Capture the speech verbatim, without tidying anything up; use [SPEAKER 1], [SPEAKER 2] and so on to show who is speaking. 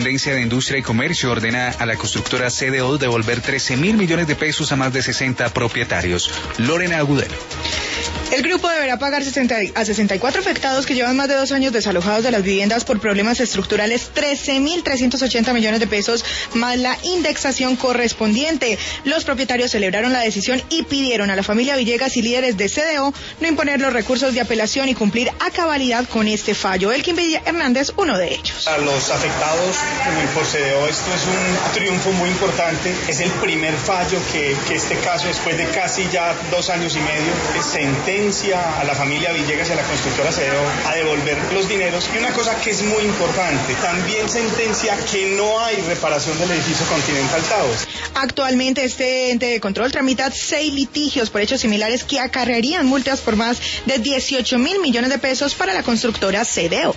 [SPEAKER 1] Superintendencia de Industria y Comercio ordena a la constructora C D O devolver trece mil millones de pesos a más de sesenta propietarios. Lorena Agudelo.
[SPEAKER 2] El grupo deberá pagar a sesenta y cuatro afectados que llevan más de dos años desalojados de las viviendas por problemas estructurales trece mil trescientos ochenta millones de pesos más la indexación correspondiente. Los propietarios celebraron la decisión y pidieron a la familia Villegas y líderes de C D O no imponer los recursos de apelación y cumplir a cabalidad con este fallo. Elkin Villa Hernández, uno de ellos.
[SPEAKER 3] A los afectados por C D O esto es un triunfo muy importante. Es el primer fallo que, que este caso, después de casi ya dos años y medio, sentencia a la familia Villegas y a la constructora C D O a devolver los dineros. Y una cosa que es muy importante, también sentencia que no hay reparación del edificio Continental Towers.
[SPEAKER 2] Actualmente este ente de control tramita seis litigios por hechos similares que acarrearían multas por más de dieciocho mil millones de pesos para la constructora C D O.